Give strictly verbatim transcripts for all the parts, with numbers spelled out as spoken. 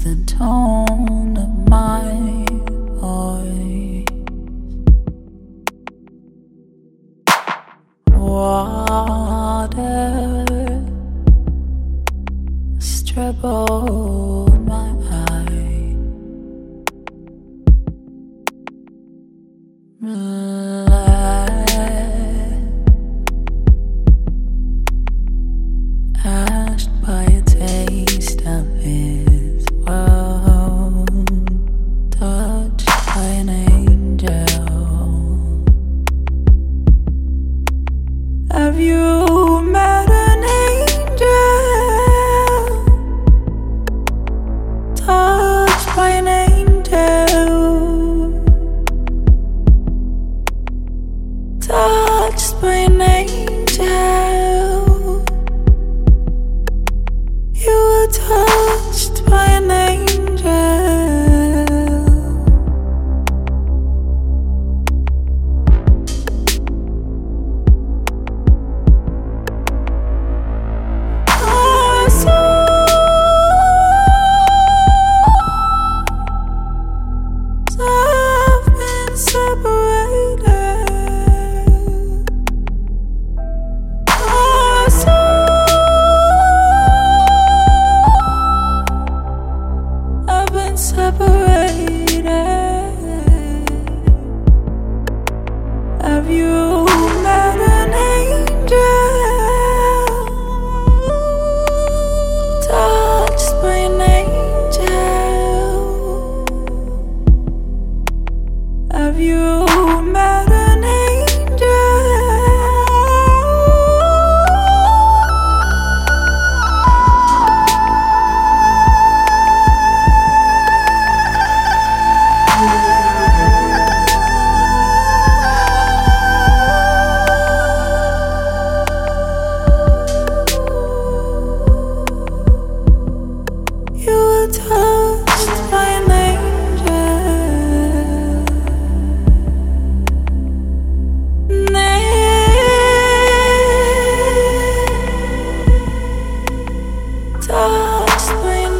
the tone of my voice. Water has troubled my eye. Blood asked by a taste of his world, touched by an angel. Have you met an angel? Touched by an angel. Touched by an angel. You were touched by an angel. Our souls have been separated. Our souls have been separated. Have you met an angel? Touched by an angel. Have you met an angel? You were touched by an angel. Touched by an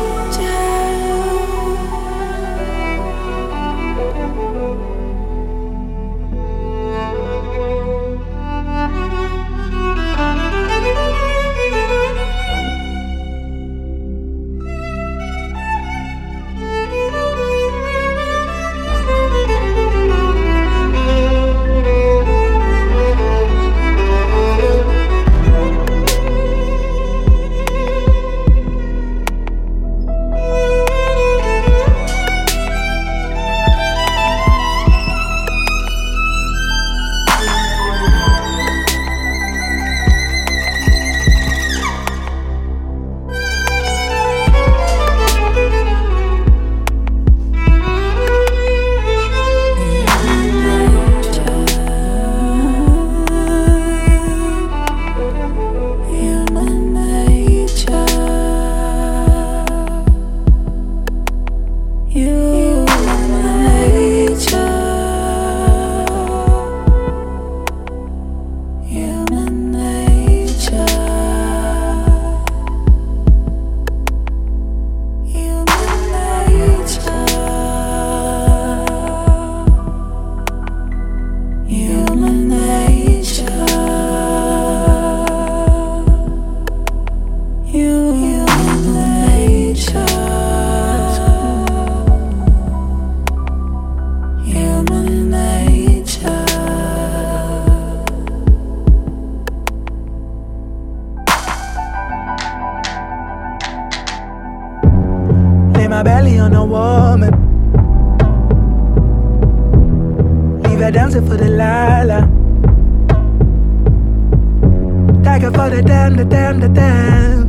Lay my belly on a woman. Leave her dancing for the lala. Tag her for the damn, the damn, the damn.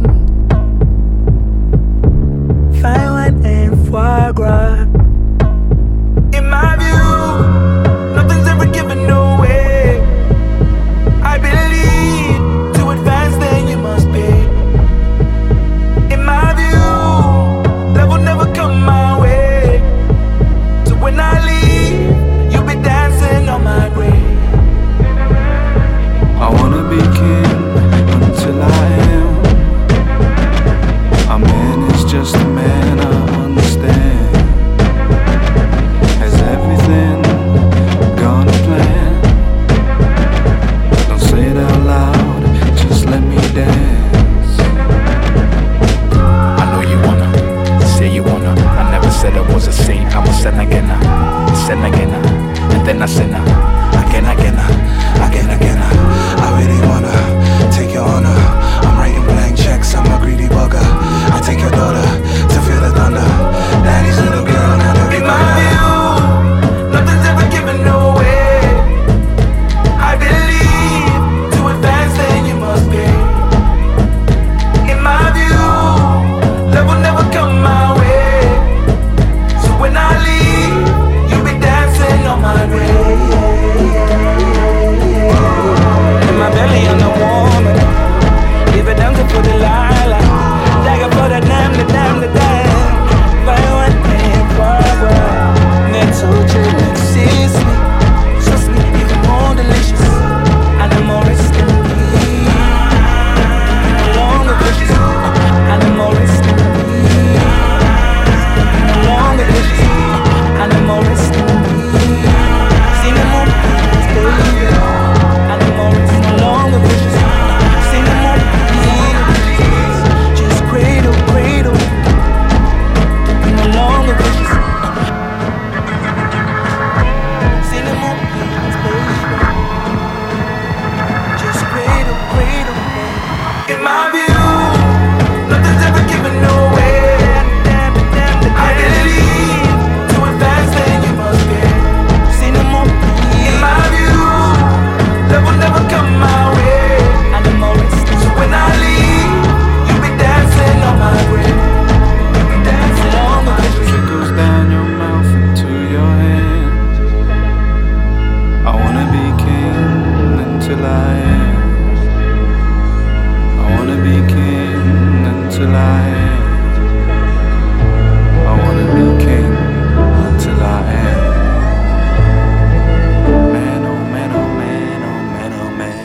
Fine wine and foie gras. In my view, nothing's ever given away. I believe to advance, then you must pay. In my view, love will never come my way. So when I leave, you'll be dancing on my grave. I wanna be king until I am. A man is just a man. take your daughter to feel the thunder. Daddy's little girl, not every my view. Nothing's ever given away. I believe to advance, then you must pay. In my view, love will never come my way. So when I leave, you'll be dancing on my way. In my belly, I'm the woman. Leave it down to put the lilac. Dagger for the damn, the damn, the damn. By one thing, forever. Never told you to kiss me. Trust me, even more delicious. And I'm more risky than me. No longer vicious. And I'm more risky than me. No longer vicious. And I'm more risky than me. See no more please, baby. And I'm more risky, no longer vicious. See no more please. Just cradle, cradle. No longer vicious. See no more please, baby. Just cradle, cradle, baby. In my view, nothing's ever given away. I believe to advance, then you must get. See no more please. In my view, love will never come my way. And I'm more risky. So when I leave, you'll be dancing on my grave. You'll be dancing on my grave. Trickles down your mouth into your hands. I wanna be king until I am. I wanna be king until I am. I wanna be king until I am. Man, oh man, oh man, oh man, oh man.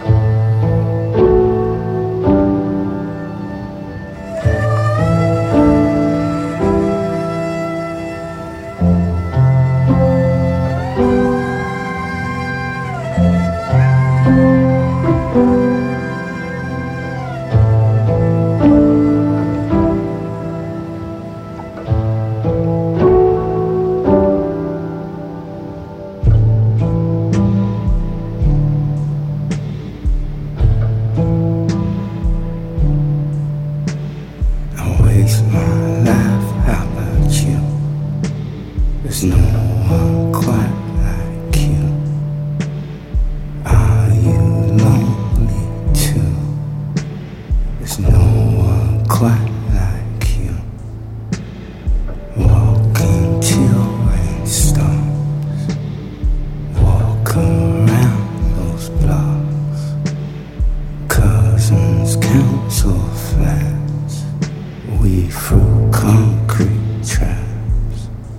I waste my life, how about you? There's no one quite like you. Are you lonely too? There's no one quite like you. Walk until rain stops. Walk around those blocks. Cousins, council flats. We through concrete traps.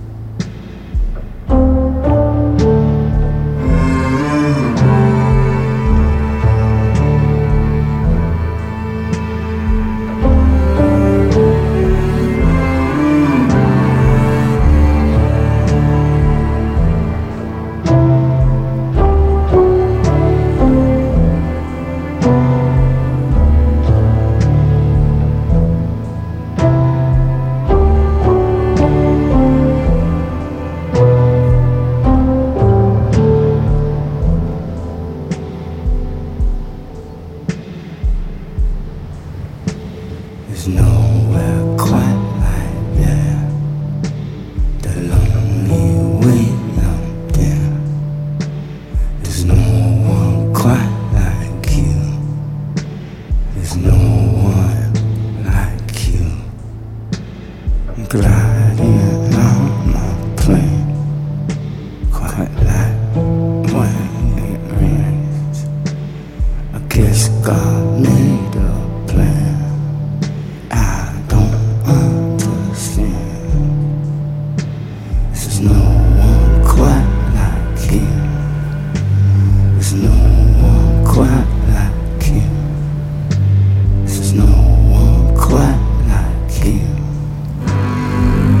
There's nowhere quite like there. The lonely way out there. There's no one quite like you. There's no one like you. I'm gliding on my plane, quite like when it rains. I guess God made a plan. I don't understand. There's no one quite like you. There's no one quite like you. There's no one quite like you.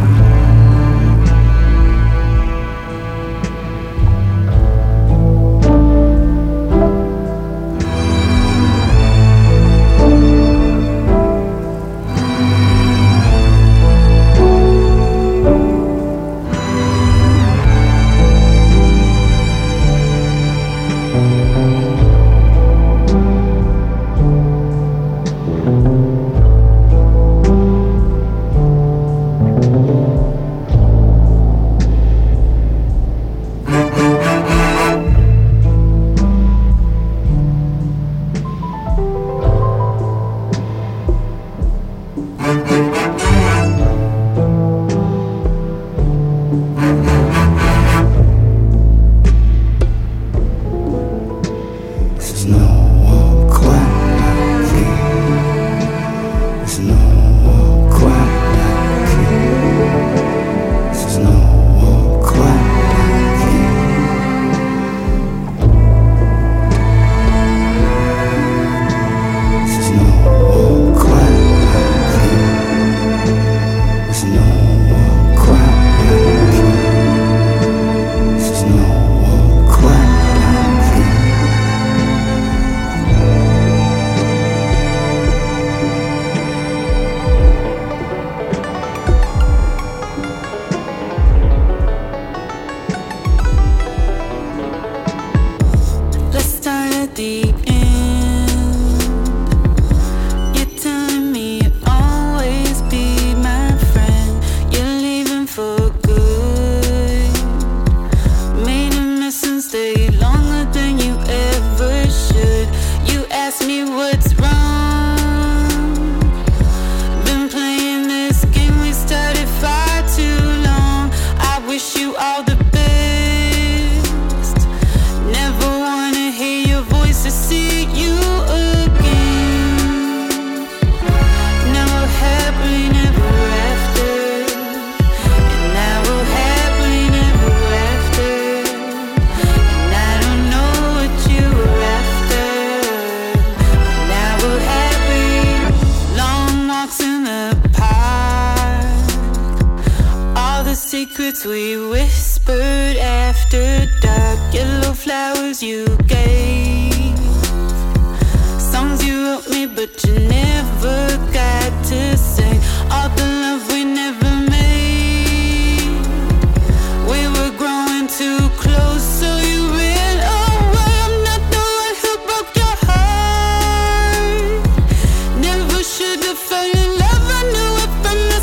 secrets we whispered after dark. Yellow flowers you gave, songs you wrote me but you never got to say. All the love we never made, we were growing too close, so you ran away. I'm not the one who broke your heart. Never should have fell in love, I knew it from the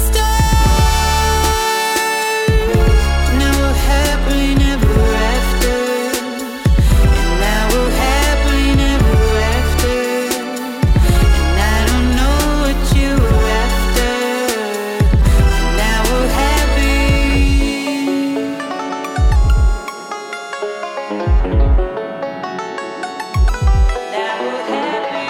start. Now we're happily never after, and now we're happily never after. And I don't know what you were after, and now we're happy. Now we're happy.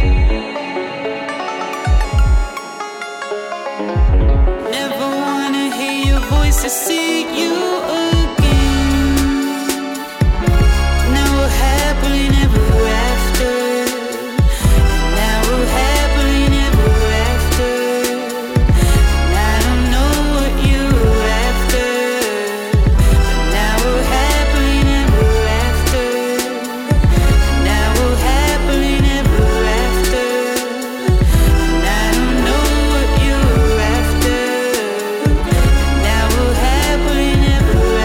Never wanna hear your voice or see you again. Now we're happily never after, and now we're happily never after. And I don't know what you were after, but now we're happily never after. And now we're happily never after. And I don't know what you were after, and now we're happily never after.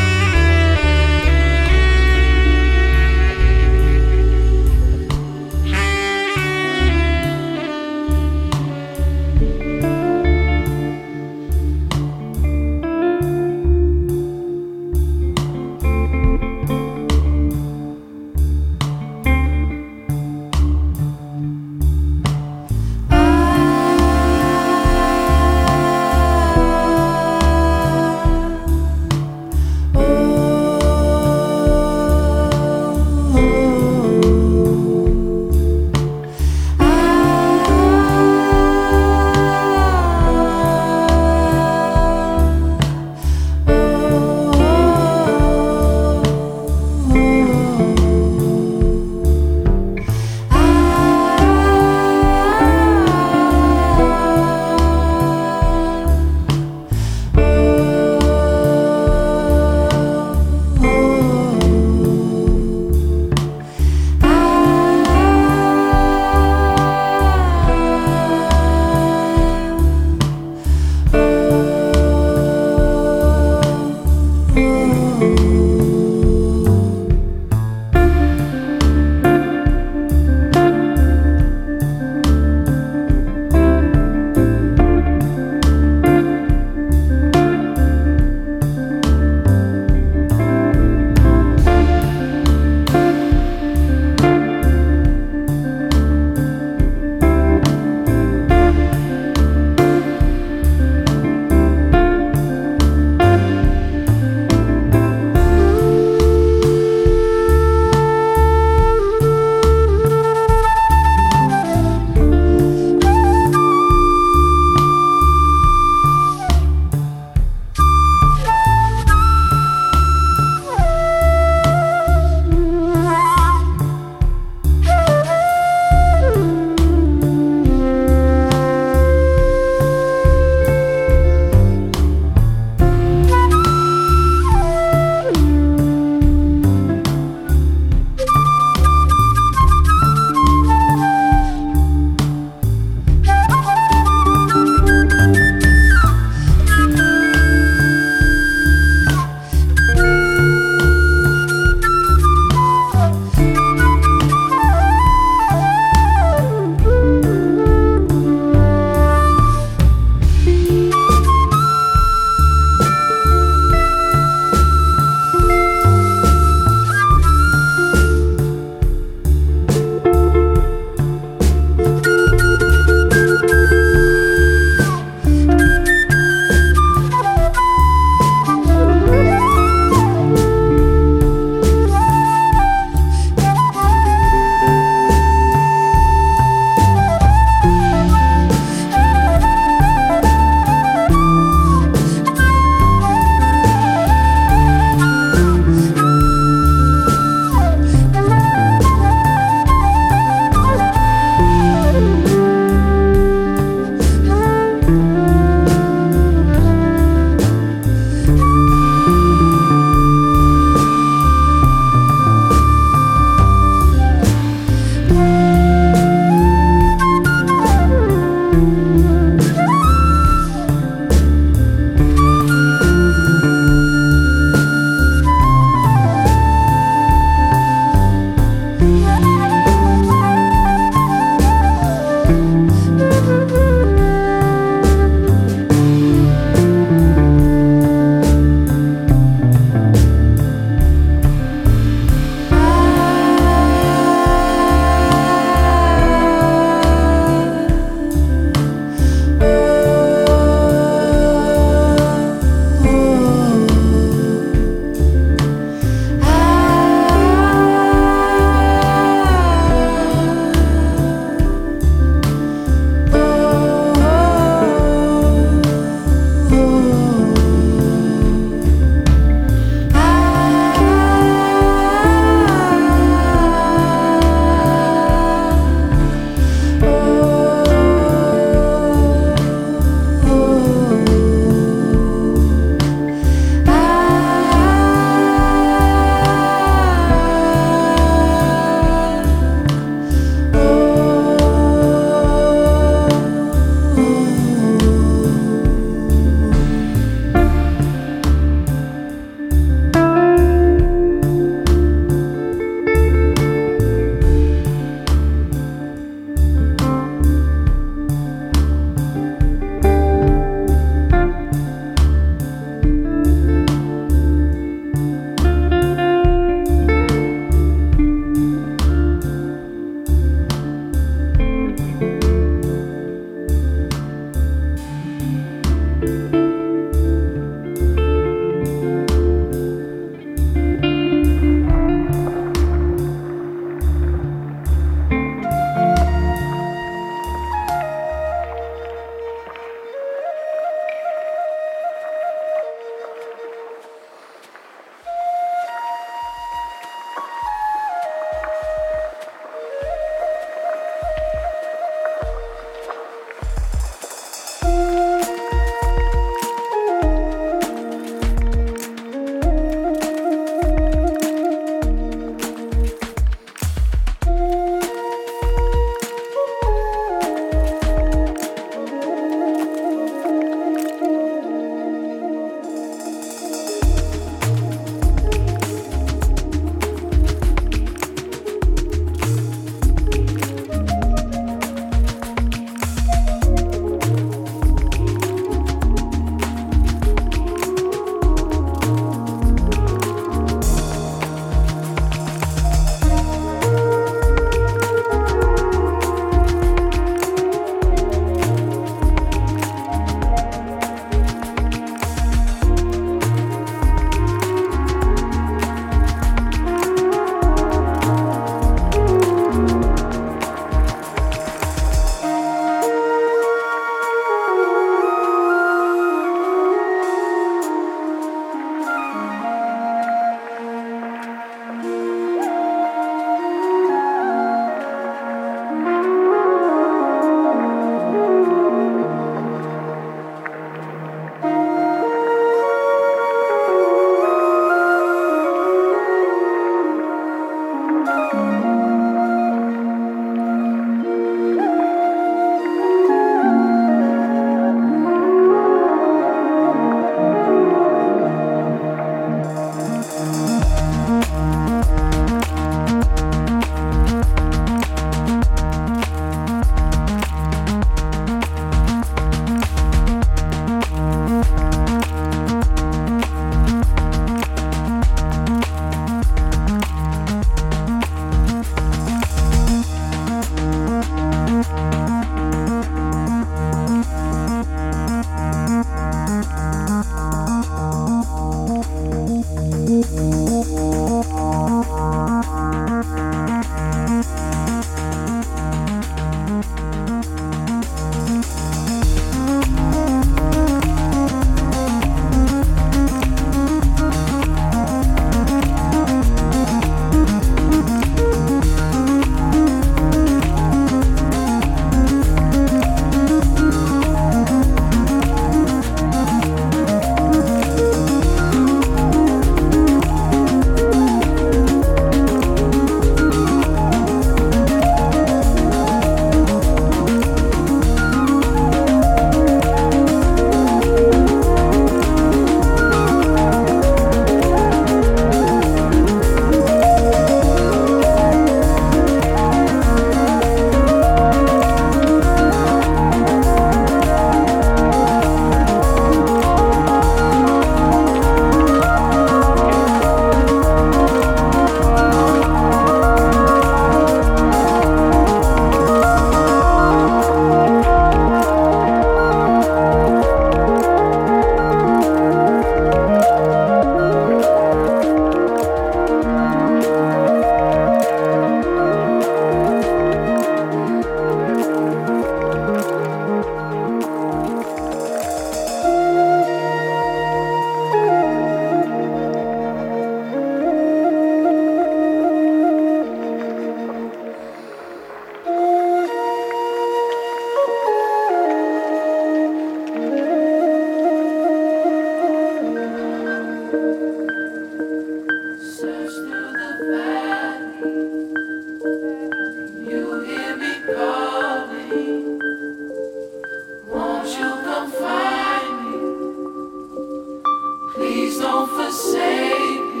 don't forsake me.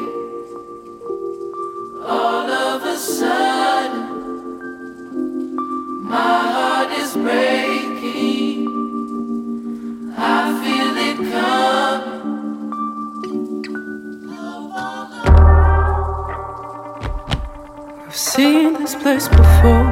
All of a sudden, my heart is breaking. I feel it coming. I've seen this place before.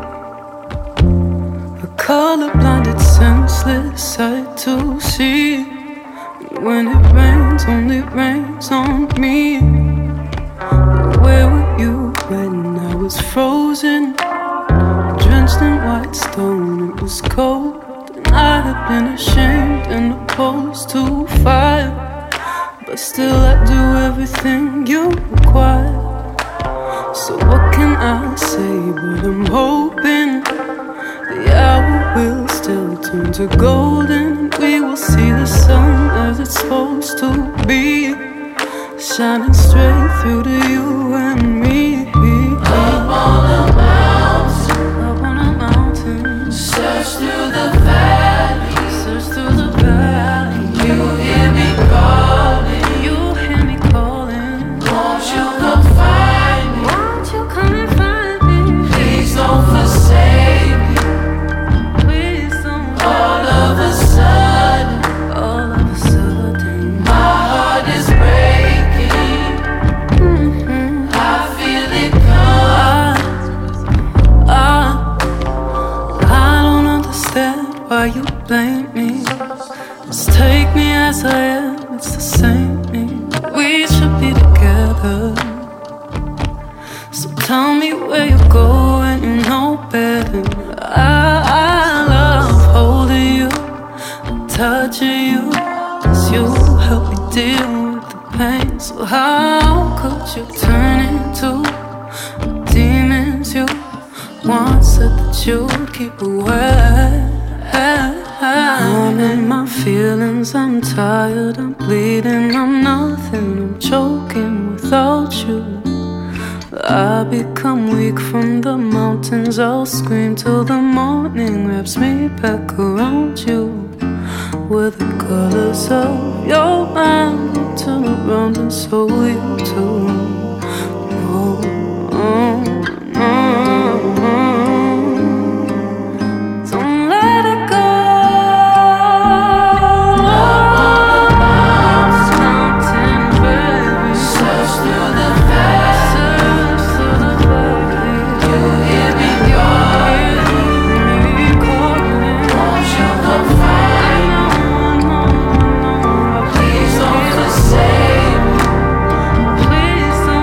A color-blinded, senseless sight to see. When it rains, only rains on me. Where were you when I was frozen? Drenched in white stone, it was cold. And I had been ashamed and opposed to fire. But still I do everything you require. So what can I say? But I'm hoping the hour will still turn to golden, and we will see the sun as it's supposed to be, shining straight through to you and me. Up on a mountain, up on a mountain, search through the valley, search through the valley. You hear me calling, you hear me calling. Won't you come find me? Won't you come and find me? Please don't forsake me. Please don't. All of a sudden, all of a sudden, my heart is breaking. Mm-hmm. I feel it come. I, I, I don't understand why you blame me. Just take me as I am, it's the same thing. We should be together. So tell me where you go when you know better. I, I love holding you, touching you, 'cause you help me deal with the pain. So how could you turn into the demons you once said that you'd keep away? I'm in my feelings, I'm tired, I'm bleeding, I'm nothing, I'm choking without you. I become weak from the mountains, I'll scream till the morning wraps me back around you. Where the colors of your mind will turn around and so will you too. Oh, oh, oh, oh. Don't let it go. Mountain, baby. Search through the valley. Search through the valley. You hear me calling. Won't you come find me? Please don't forsake me. Please don't.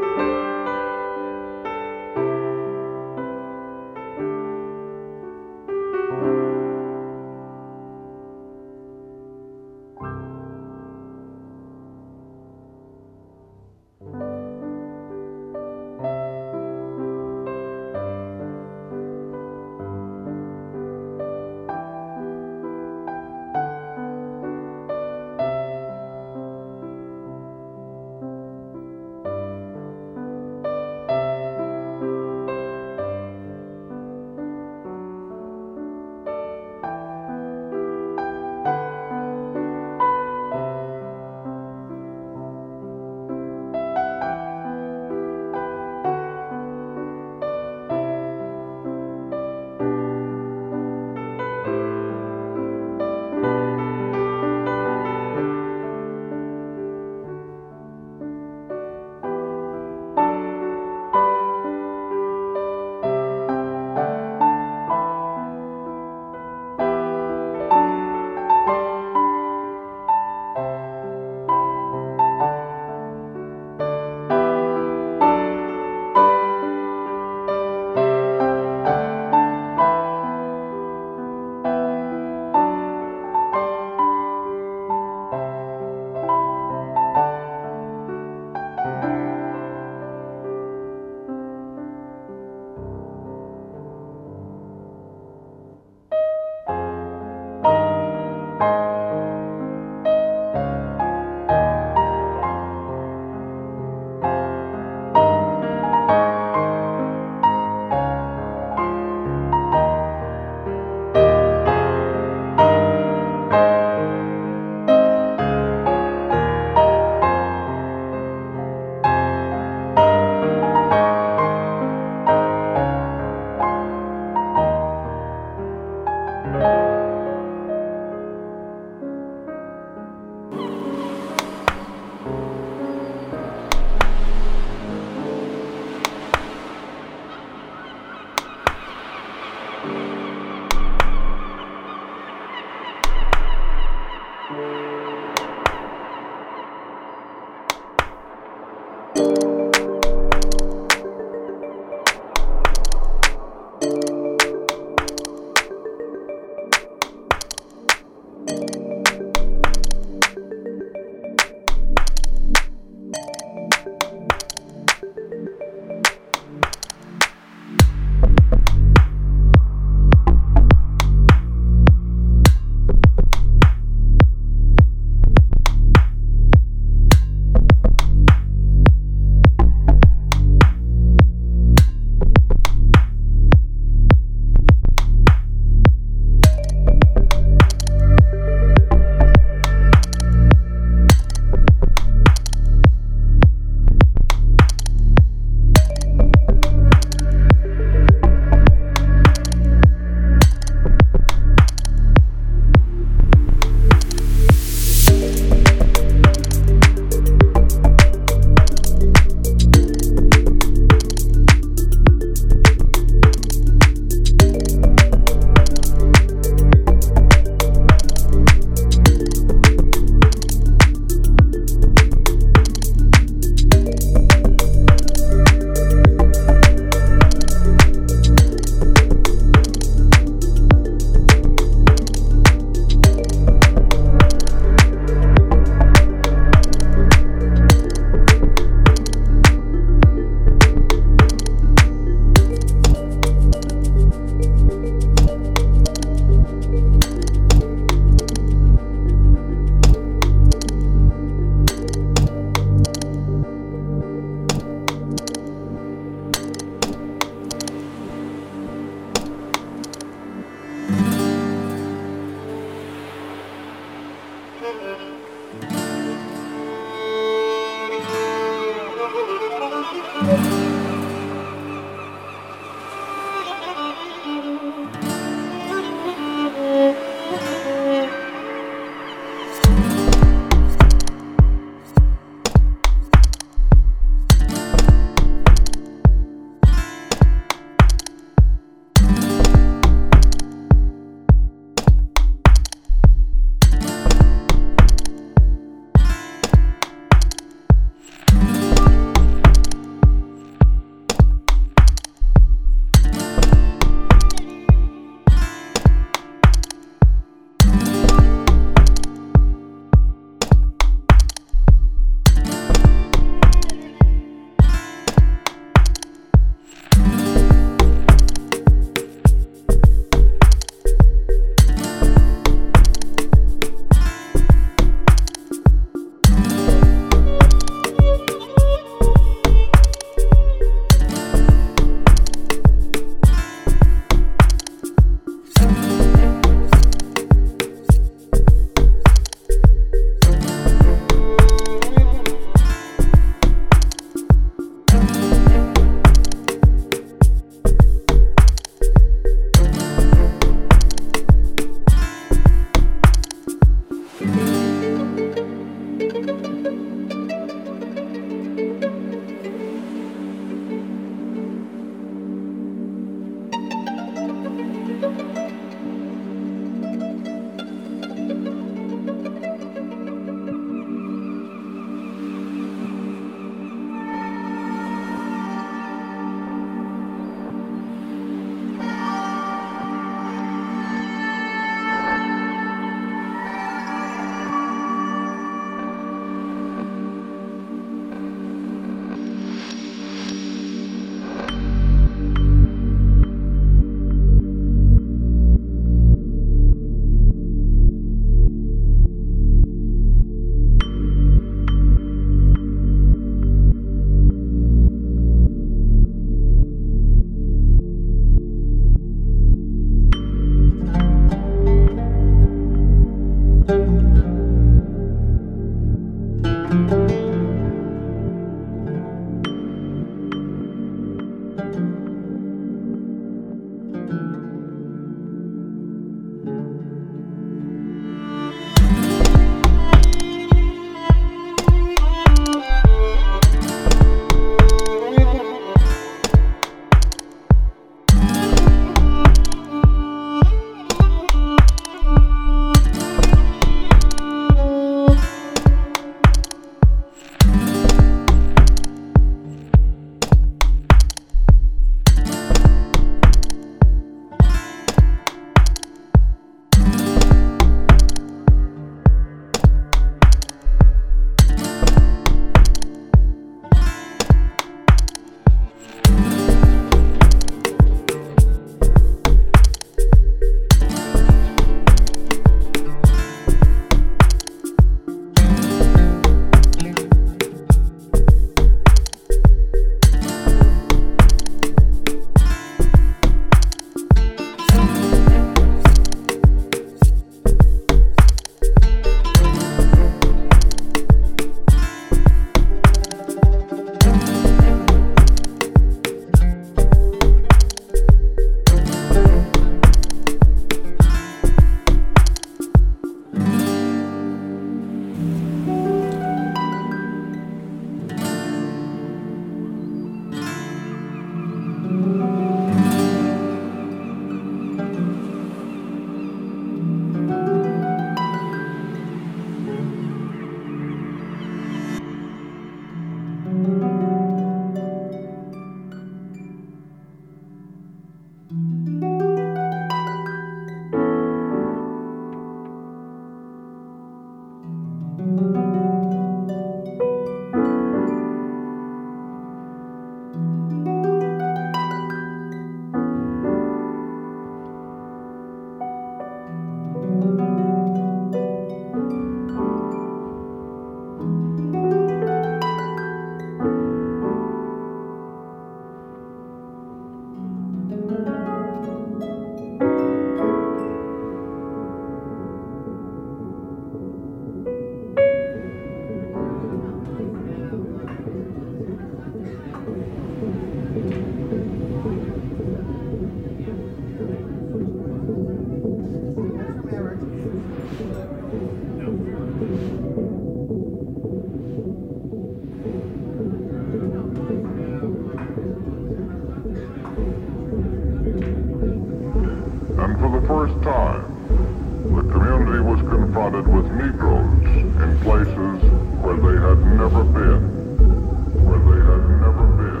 first time, the community was confronted with Negroes in places where they had never been, where they had never been.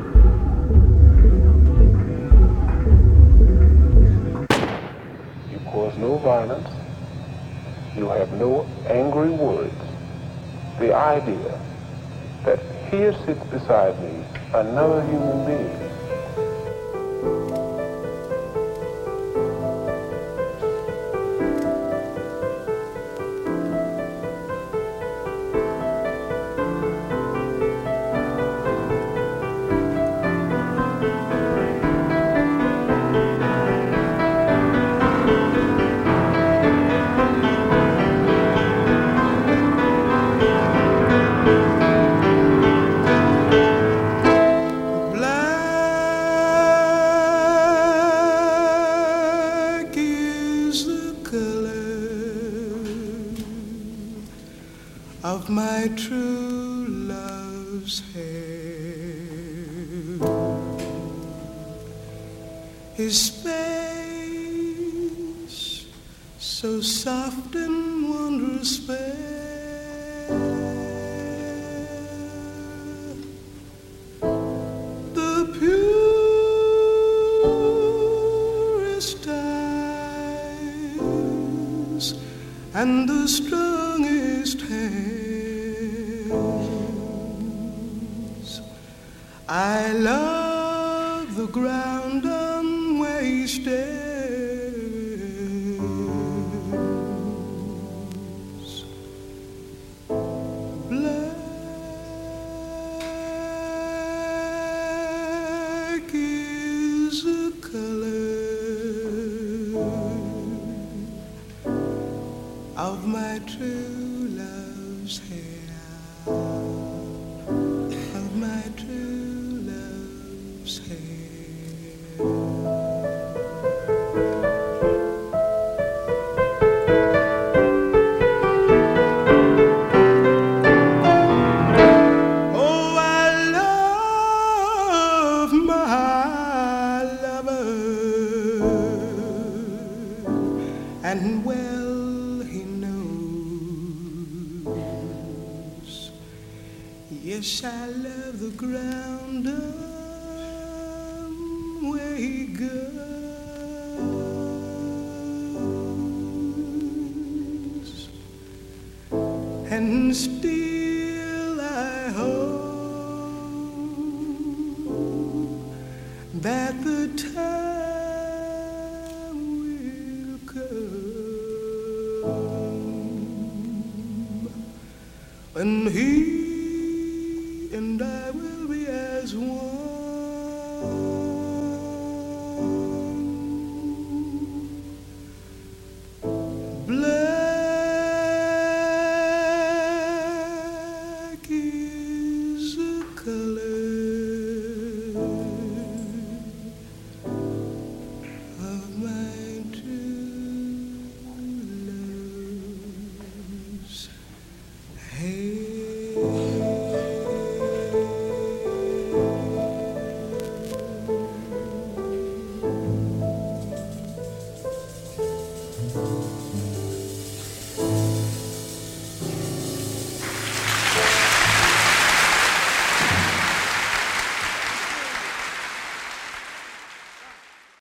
You cause no violence. You have no angry words. The idea that here sits beside me another human being. Of my true love's hair, his face so soft and wondrous fair, the purest eyes and the strongest hands. I love the ground on where he stays. Black is the color of my true love's hair, of my true love's hair. Oh, I love my lover, and well he knows. Yes, I love the ground on where he goes, and still I hope that the time will come when he and I will be as one.